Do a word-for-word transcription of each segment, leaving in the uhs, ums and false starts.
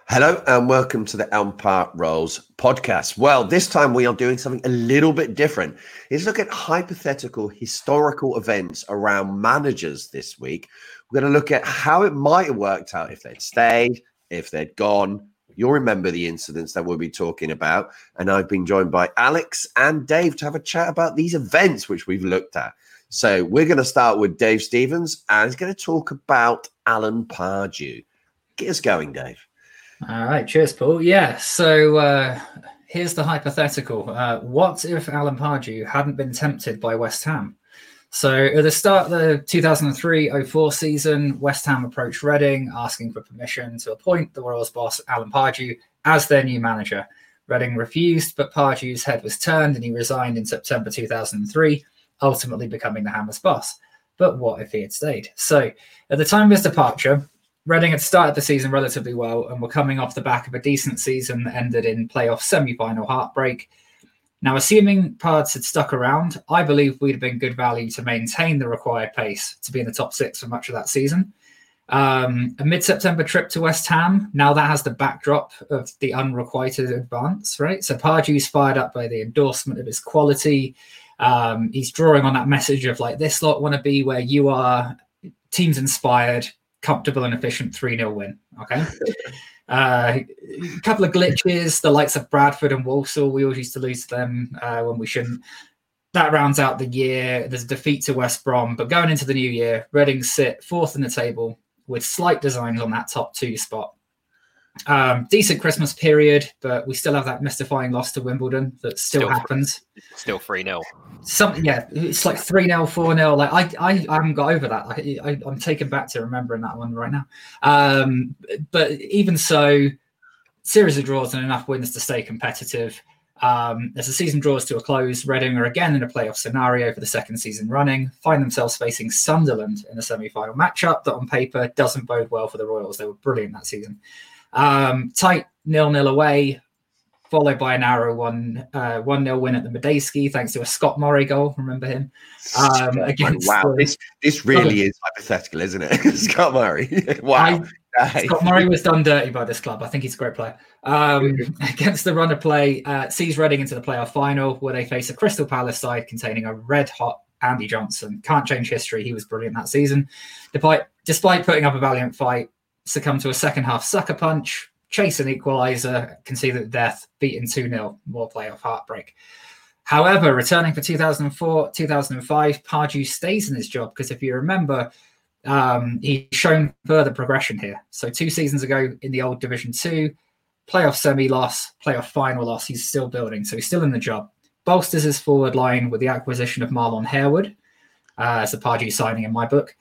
Hello and welcome to the Elm Park Rolls podcast. Well, this time we are doing something a little bit different. Let's look at hypothetical historical events around managers this week. We're going to look at how it might have worked out if they'd stayed, if they'd gone. You'll remember the incidents that we'll be talking about. And I've been joined by Alex and Dave to have a chat about these events which we've looked at. So we're going to start with Dave Stevens and he's going to talk about Alan Pardew. Get us going, Dave. All right, cheers, Paul. Yeah, so uh, here's the hypothetical. Uh, what if Alan Pardew hadn't been tempted by West Ham? So at the start of the two thousand three oh four season, West Ham approached Reading asking for permission to appoint the Royals boss, Alan Pardew, as their new manager. Reading refused, but Pardew's head was turned and he resigned in September two thousand three, ultimately becoming the Hammers boss. But what if he had stayed? So at the time of his departure, Reading had started the season relatively well and were coming off the back of a decent season that ended in playoff semi-final heartbreak. Now, assuming Pards had stuck around, I believe we'd have been good value to maintain the required pace to be in the top six for much of that season. Um, a mid-September trip to West Ham, now that has the backdrop of the unrequited advance, right? So Pardew's fired up by the endorsement of his quality. Um, he's drawing on that message of like, this lot want to be where you are, team's inspired, comfortable and efficient three nil win. Okay. uh, a couple of glitches, the likes of Bradford and Walsall, we always used to lose to them uh, when we shouldn't. That rounds out the year. There's a defeat to West Brom, but going into the new year, Reading sit fourth in the table with slight designs on that top two spot. Um, decent Christmas period, but we still have that mystifying loss to Wimbledon that still, still happens. Still three nil. Something, yeah, it's like three nil, four nil. Like I, I, I haven't got over that. I, I, I'm taken back to remembering that one right now. Um, but even so, series of draws and enough wins to stay competitive. Um, as the season draws to a close, Reading are again in a playoff scenario for the second season running, find themselves facing Sunderland in a semi-final matchup that on paper doesn't bode well for the Royals. They were brilliant that season. Um, tight nil-nil away, followed by a narrow one uh, one nil win at the Medeski, thanks to a Scott Murray goal. Remember him? Um, against wow, the, this this really is hypothetical, isn't it? Scott Murray. Wow. I, Scott Murray was done dirty by this club. I think he's a great player. Um, against the run of play, uh, sees Reading into the playoff final, where they face a Crystal Palace side containing a red-hot Andy Johnson. Can't change history. He was brilliant that season. Despite, despite putting up a valiant fight, succumb to a second half sucker punch, chase an equaliser, concede at death, beaten two nil, more playoff heartbreak. However, returning for two thousand four, two thousand five, Pardew stays in his job because if you remember, um, he's shown further progression here. So two seasons ago in the old Division two, playoff semi loss, playoff final loss, he's still building. So he's still in the job. Bolsters his forward line with the acquisition of Marlon Harewood, uh, as the Pardew signing in my book.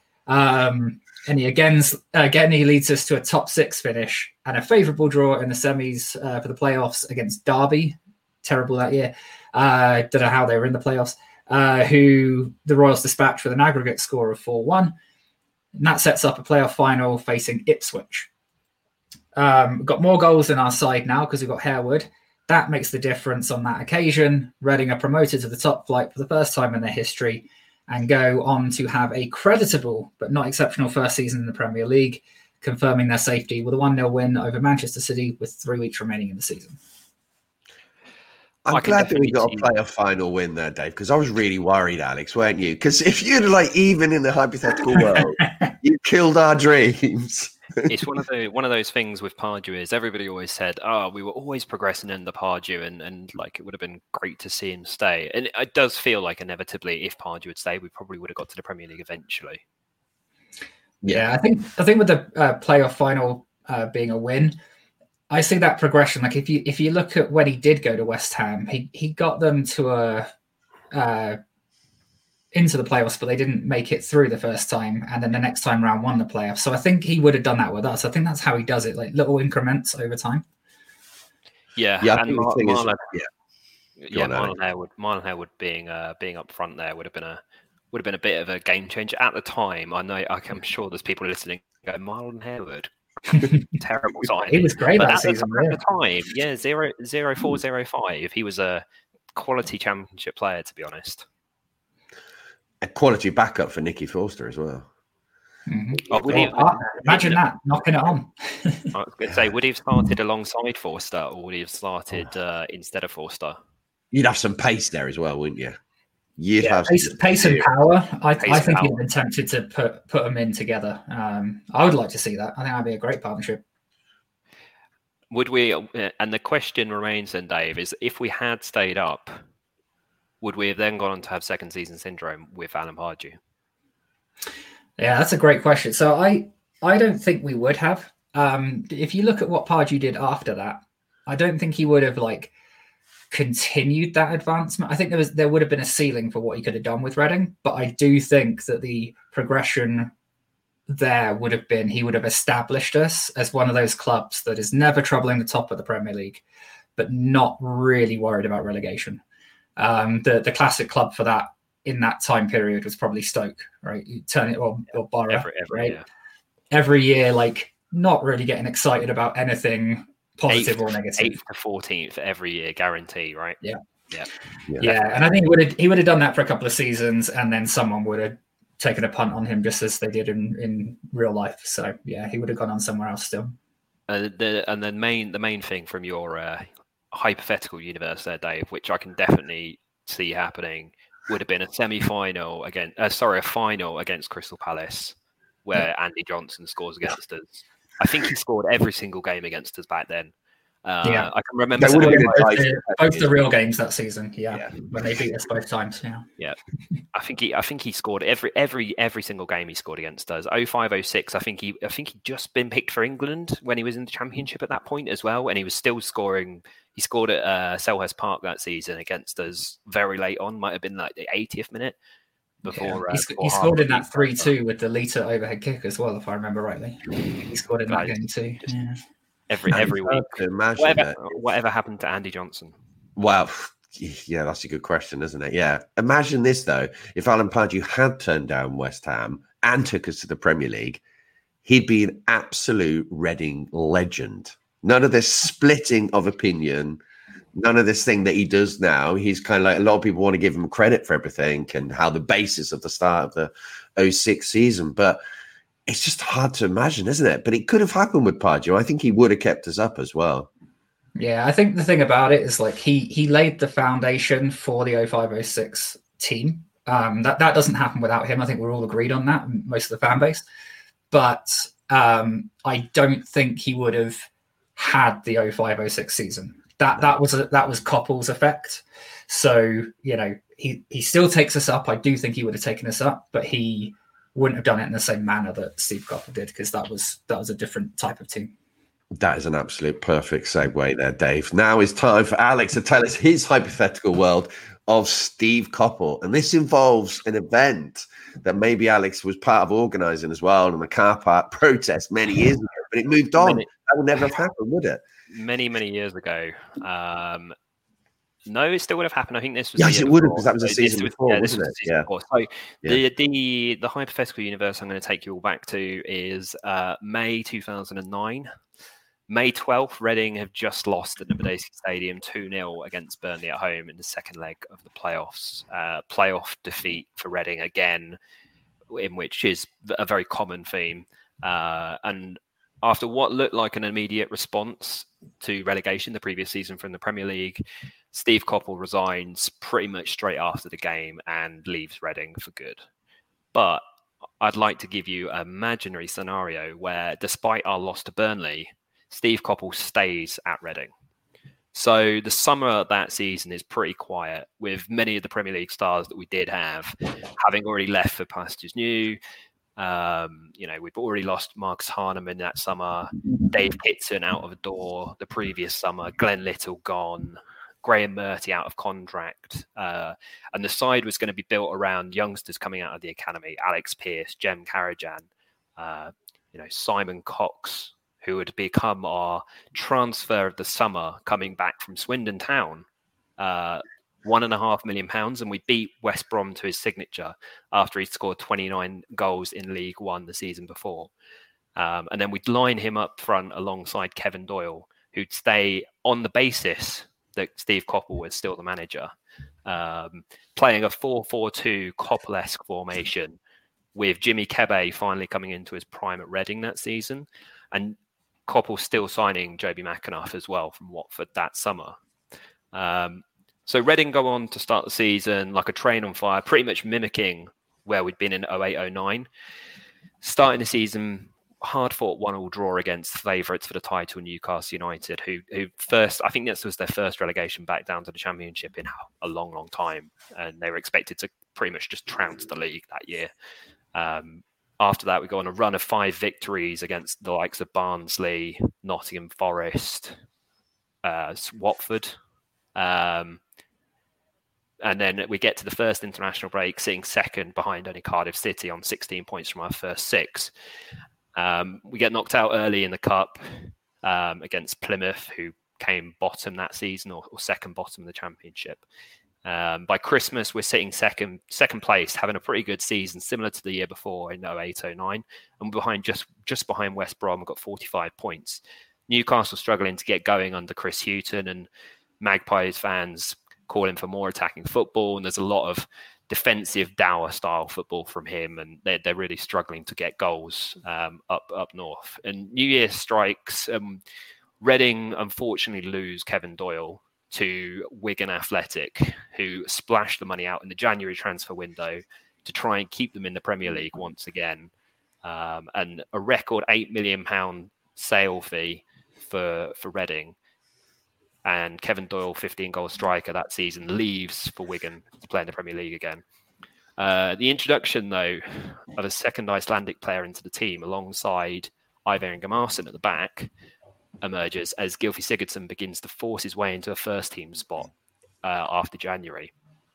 Um, And he again, again, he leads us to a top six finish and a favourable draw in the semis uh, for the playoffs against Derby. Terrible that year. I uh, don't know how they were in the playoffs. Uh, who the Royals dispatched with an aggregate score of four one. And that sets up a playoff final facing Ipswich. Um, we've got more goals in our side now because we've got Harewood. That makes the difference on that occasion. Reading are promoted to the top flight for the first time in their history and go on to have a creditable but not exceptional first season in the Premier League, confirming their safety with a one nil win over Manchester City with three weeks remaining in the season. I'm glad that we got a playoff final win there, Dave, because I was really worried, Alex, weren't you? Because if you'd like, even in the hypothetical world, you killed our dreams. It's one of the one of those things with Pardew is everybody always said, "Oh, we were always progressing under Pardew, and and like it would have been great to see him stay." And it does feel like inevitably, if Pardew had stayed, we probably would have got to the Premier League eventually. Yeah, I think I think with the uh, playoff final uh, being a win, I see that progression. Like if you if you look at when he did go to West Ham, he he got them to a. Uh, into the playoffs, but they didn't make it through the first time, and then the next time round won the playoffs. So I think he would have done that with us. I think that's how he does it, like little increments over time. Yeah, yeah, and Mar- Marlon, is, yeah, yeah, Marlon Harewood, Marlon Harewood being uh, being up front there would have been a would have been a bit of a game changer at the time. I know, I'm sure there's people listening go, Marlon Harewood, terrible sign. He was great but that at season. The, at the time, yeah, zero zero four zero five. He was a quality championship player, to be honest. A quality backup for Nicky Forster as well. Mm-hmm. Oh, would he, Imagine that, knocking it on. I was going to say, would he have started alongside Forster, or would he have started uh, instead of Forster? You'd have some pace there as well, wouldn't you? You'd yeah, have pace, some pace and power. I, pace I think power. he'd been tempted to put put them in together. Um, I would like to see that. I think that'd be a great partnership. Would we? And the question remains then, Dave, is if we had stayed up, would we have then gone on to have second season syndrome with Alan Pardew? Yeah, that's a great question. So I I don't think we would have. Um, if you look at what Pardew did after that, I don't think he would have like continued that advancement. I think there was there would have been a ceiling for what he could have done with Reading, but I do think that the progression there would have been he would have established us as one of those clubs that is never troubling the top of the Premier League, but not really worried about relegation. Um, the the classic club for that in that time period was probably Stoke, right? You turn it or, or Borough, every, every right? Year. Every year, like not really getting excited about anything positive eighth, or negative. Eighth to fourteenth every year, guarantee, right? Yeah. Yeah. Yeah. yeah. And I think he would have he would have done that for a couple of seasons, and then someone would have taken a punt on him just as they did in, in real life. So yeah, he would have gone on somewhere else still. Uh, the and the main the main thing from your uh, hypothetical universe there, Dave, which I can definitely see happening, would have been a semi-final again. Uh, sorry, a final against Crystal Palace, where yeah. Andy Johnson scores against us. I think he scored every single game against us back then. Uh, yeah, I can remember both, the, both the real games that season. Yeah, yeah, when they beat us both times. Yeah, yeah. I think he, I think he scored every every every single game he scored against us. oh five oh six I think he, I think he'd just been picked for England when he was in the Championship at that point as well, and he was still scoring. He scored at uh, Selhurst Park that season against us very late on. Might have been like the eightieth minute. Before, yeah. uh, he, before he scored in that three two with the Lita overhead kick as well, if I remember rightly. He scored in that game too. Yeah. Every every week. Whatever, whatever happened to Andy Johnson? Wow. Yeah, that's a good question, isn't it? Yeah. Imagine this, though. If Alan Pardew had turned down West Ham and took us to the Premier League, he'd be an absolute Reading legend. None of this splitting of opinion, none of this thing that he does now. He's kind of like, a lot of people want to give him credit for everything and how the basis of the start of the oh six season. But it's just hard to imagine, isn't it? But it could have happened with Pardew. I think he would have kept us up as well. Yeah, I think the thing about it is like he he laid the foundation for the oh five oh six team. Um, that, that doesn't happen without him. I think we're all agreed on that, most of the fan base. But um, I don't think he would have had the oh five oh six season. That that was a, that was Coppell's effect. So, you know, he, he still takes us up. I do think he would have taken us up, but he wouldn't have done it in the same manner that Steve Coppell did, because that was that was a different type of team. That is an absolute perfect segue there, Dave. Now it's time for Alex to tell us his hypothetical world of Steve Coppell. And this involves an event that maybe Alex was part of organising as well, in the car park protest many years ago, but it moved on. Many, that would never have happened, would it? Many, many years ago. Um, no, it still would have happened. I think this was. Yes, it would have, because that was a season was, before, yeah, wasn't it? Yeah. Before. So yeah. the the the hypothetical universe I'm going to take you all back to is uh, May two thousand nine. May twelfth, Reading have just lost at Nobodayski Stadium two nil against Burnley at home in the second leg of the playoffs. Uh, playoff defeat for Reading again, in which is a very common theme. Uh, and after what looked like an immediate response to relegation the previous season from the Premier League, Steve Coppell resigns pretty much straight after the game and leaves Reading for good. But I'd like to give you an imaginary scenario where, despite our loss to Burnley, Steve Coppell stays at Reading. So the summer of that season is pretty quiet, with many of the Premier League stars that we did have having already left for pastures new. Um, you know, we've already lost Marcus Hahnemann that summer, Dave Kitson out of the door the previous summer, Glenn Little gone, Graham Murty out of contract. Uh, and the side was going to be built around youngsters coming out of the academy, Alex Pearce, Jem Karajan, uh, you know, Simon Cox, who would become our transfer of the summer coming back from Swindon Town. Uh, one and a half million pounds, and we beat West Brom to his signature after he scored twenty-nine goals in League One the season before. Um, and then we'd line him up front alongside Kevin Doyle, who'd stay on the basis that Steve Coppell was still the manager, um, playing a four four two Coppell-esque formation with Jimmy Kebe finally coming into his prime at Reading that season, and Coppell still signing Joby McAnuff as well from Watford that summer. Um, so Reading go on to start the season like a train on fire, pretty much mimicking where we'd been in oh eight oh nine. Starting the season, hard-fought one-all draw against favourites for the title, Newcastle United, who who first, I think this was their first relegation back down to the Championship in a long, long time, and they were expected to pretty much just trounce the league that year. Um, after that, we go on a run of five victories against the likes of Barnsley, Nottingham Forest, uh, Watford. Um, and then we get to the first international break, sitting second behind only Cardiff City on sixteen points from our first six. Um, we get knocked out early in the Cup um, against Plymouth, who came bottom that season, or, or second bottom of the Championship. Um, by Christmas, we're sitting second second place, having a pretty good season, similar to the year before in oh eight oh nine, and behind just just behind West Brom, we've got forty-five points. Newcastle struggling to get going under Chris Hughton, and Magpies fans calling for more attacking football, and there's a lot of defensive Dower style football from him, and they're, they're really struggling to get goals um, up up north. And New Year strikes. Um, Reading unfortunately lose Kevin Doyle to Wigan Athletic, who splashed the money out in the January transfer window to try and keep them in the Premier League once again. Um, and a record eight million pounds sale fee for, for Reading. And Kevin Doyle, fifteen-goal striker that season, leaves for Wigan to play in the Premier League again. Uh, the introduction, though, of a second Icelandic player into the team alongside Ivar Ingemarson at the back emerges as Gylfi Sigurdsson begins to force his way into a first-team spot uh, after January.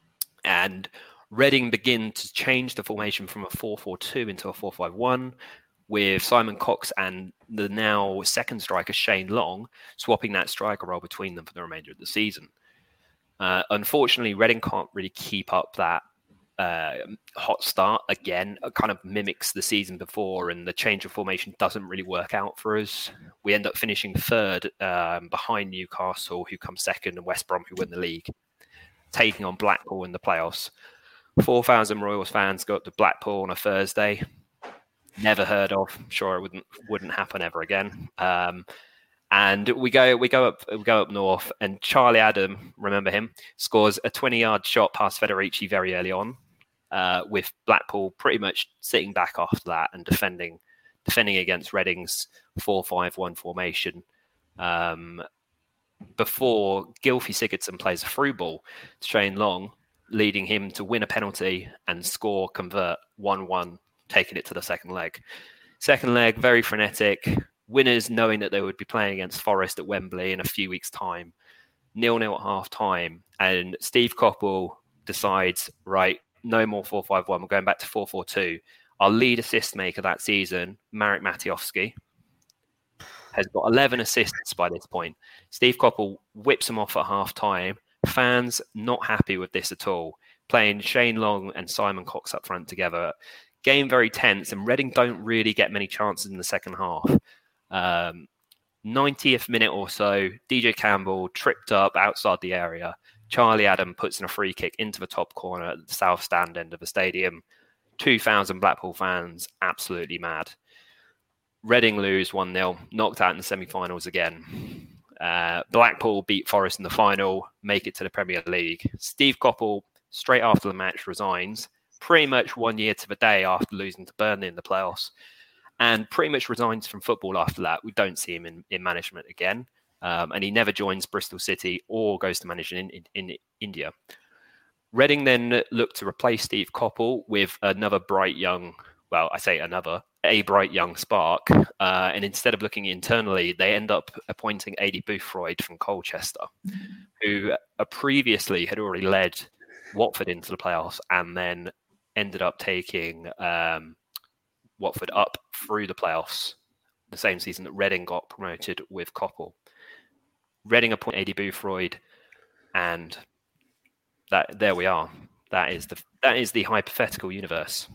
And Reading begin to change the formation from a four four two into a four five one, with Simon Cox and the now second striker, Shane Long, swapping that striker role between them for the remainder of the season. Uh, unfortunately, Reading can't really keep up that uh, hot start again. It kind of mimics the season before, and the change of formation doesn't really work out for us. We end up finishing third um, behind Newcastle, who come second, and West Brom, who win the league, taking on Blackpool in the playoffs. four thousand Royals fans go up to Blackpool on a Thursday. Never heard of. Sure, it wouldn't wouldn't happen ever again. Um, and we go we go up we go up north, and Charlie Adam, remember him, scores a twenty-yard shot past Federici very early on, uh, with Blackpool pretty much sitting back after that and defending defending against Reading's four five one formation. Um, before Gylfi Sigurdsson plays a through ball to Shane Long, leading him to win a penalty and score, convert one one. Taking it to the second leg. Second leg, very frenetic. Winners knowing that they would be playing against Forest at Wembley in a few weeks' time. nil-nil at half-time. And Steve Coppell decides, right, no more four five one. We're going back to four four two. Our lead assist maker that season, Marek Matiowski, has got eleven assists by this point. Steve Coppell whips him off at half-time. Fans not happy with this at all. Playing Shane Long and Simon Cox up front together. Game very tense, and Reading don't really get many chances in the second half. Um, ninetieth minute or so, D J Campbell tripped up outside the area. Charlie Adam puts in a free kick into the top corner at the south stand end of the stadium. two thousand Blackpool fans absolutely mad. Reading lose one nil, knocked out in the semi-finals again. Uh, Blackpool beat Forest in the final, make it to the Premier League. Steve Coppell, straight after the match, resigns. Pretty much one year to the day after losing to Burnley in the playoffs, and pretty much resigns from football after that. We don't see him in, in management again, um, and he never joins Bristol City or goes to manage in, in, in India. Reading then looked to replace Steve Coppell with another bright young, well, I say another, a bright young spark, uh, and instead of looking internally, they end up appointing Adi Boothroyd from Colchester, who uh, previously had already led Watford into the playoffs and then ended up taking um, Watford up through the playoffs the same season that Reading got promoted with Coppell. Reading appointed Adi Boothroyd, and that there we are. That is the that is the hypothetical universe.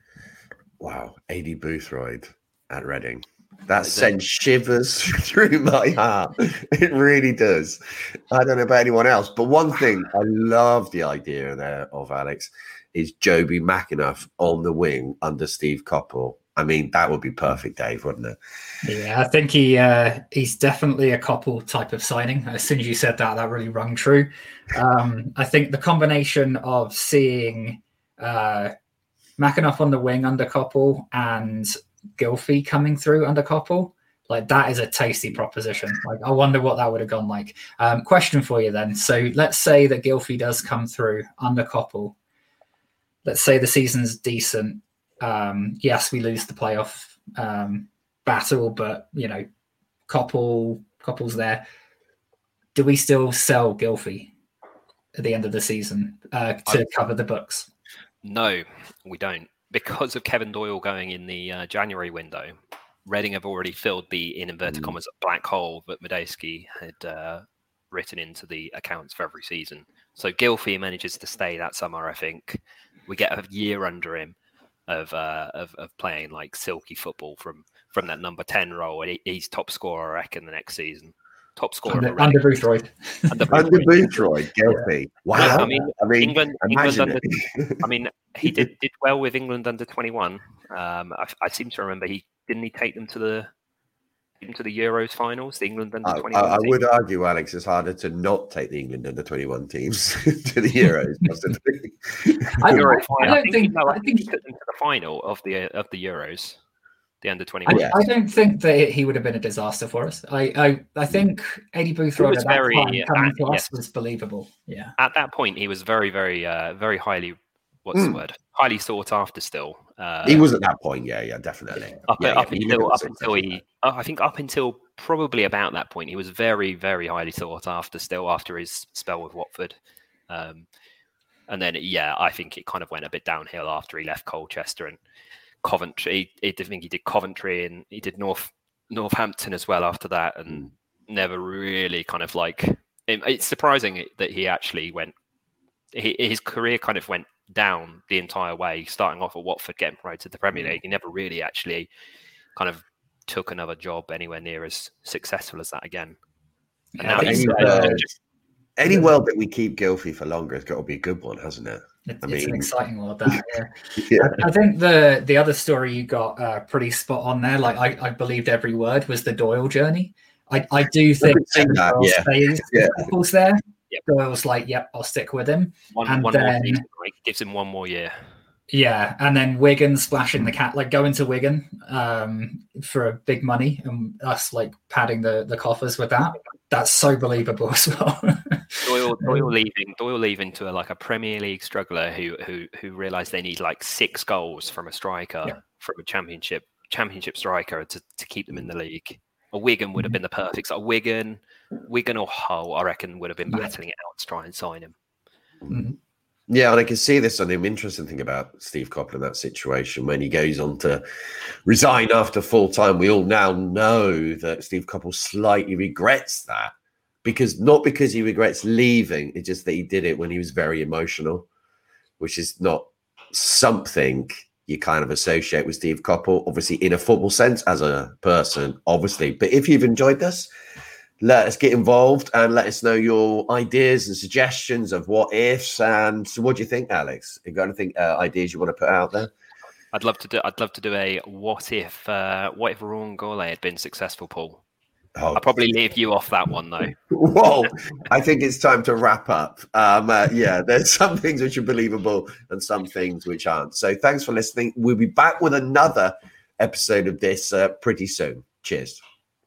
Wow, Adi Boothroyd at Reading. That sends shivers through my heart. It really does. I don't know about anyone else, but one thing I love the idea there of, Alex, is Joby McAnuff on the wing under Steve Coppell. I mean, that would be perfect, Dave, wouldn't it? Yeah, I think he uh, he's definitely a Coppell type of signing. As soon as you said that, that really rung true. Um, I think the combination of seeing uh, McAnuff on the wing under Coppell and Gylfi coming through under Coppell, like that is a tasty proposition. Like, I wonder what that would have gone like. Um, question for you then. So let's say that Gylfi does come through under Coppell. Let's say the season's decent. Um, yes, we lose the playoff um, battle, but you know, Coppell, Coppell's there. Do we still sell Gylfi at the end of the season uh, to I, cover the books? No, we don't, because of Kevin Doyle going in the uh, January window. Reading have already filled the, in inverted mm. commas, black hole that Medeski had uh, written into the accounts for every season. So Gylfi manages to stay that summer. I think we get a year under him. Of, uh, of of playing like silky football from from that number ten role, and he, he's top scorer, I reckon, the next season. Top scorer under, under Boothroyd. Under Boothroyd, Gylfi. Wow. Yeah, I mean, I mean, England. England under, I mean, he did did well with England under twenty-one. Um, I, I seem to remember he didn't he take them to the into the Euros finals, the England under twenty-one. I, I would argue, Alex, it's harder to not take the England under twenty-one teams to the Euros. Possibly. I, I, I don't I think, think. no, I I think think he took them to the final of the of the Euros, the under twenty-one. I, I don't think that he would have been a disaster for us. I I, I think Eddie Boothroyd at that very, time coming uh, to yes. us was believable. Yeah. At that point, he was very, very, uh, very highly. What's mm. the word? Highly sought after still. Uh, he was at that point, yeah, yeah, definitely. Up, yeah, up yeah, until up until he, uh, I think up until probably about that point, he was very, very highly sought after still after his spell with Watford. Um, and then, yeah, I think it kind of went a bit downhill after he left Colchester and Coventry. He, I think he did Coventry and he did North Northampton as well after that, and mm. never really kind of like. It, it's surprising that he actually went. He, his career kind of went down the entire way, starting off at Watford, getting promoted to the Premier League. He never really actually kind of took another job anywhere near as successful as that again. And yeah, now any, he's, uh, just, any world that we keep Gylfi for longer has got to be a good one, hasn't it? It, I mean, it's an exciting world, that. Yeah. yeah. I, I think the the other story you got uh, pretty spot on there. Like I, I believed every word was the Doyle journey. I, I do think that, yeah. stays yeah. couples there. Yep. Doyle's like, yep, I'll stick with him. One, and one then, more season, right? Gives him one more year. Yeah, and then Wigan splashing the cat, like going to Wigan um, for a big money, and us like padding the, the coffers with that. That's so believable as well. Doyle, Doyle leaving, Doyle leaving to a, like a Premier League struggler who who who realised they need like six goals from a striker, yeah. from a championship championship striker to, to keep them in the league. A Wigan would have been the perfect. So Wigan, Wigan or Hull, I reckon, would have been battling it out to try and sign him. Mm-hmm. Yeah, and I can see this on him. Interesting thing about Steve Coppell in that situation when he goes on to resign after full time. We all now know that Steve Coppell slightly regrets that, because not because he regrets leaving, it's just that he did it when he was very emotional, which is not something you kind of associate with Steve Coppell, obviously in a football sense as a person, obviously. But if you've enjoyed this, let us get involved and let us know your ideas and suggestions of what ifs. And so what do you think, Alex? You got anything uh, ideas you want to put out there? I'd love to do. I'd love to do a what if. Uh, what if Ruan Gourlay had been successful, Paul? Oh. I'll probably leave you off that one though. Whoa! I think it's time to wrap up. Um, uh, yeah, there's some things which are believable and some things which aren't. So thanks for listening. We'll be back with another episode of this uh, pretty soon. Cheers.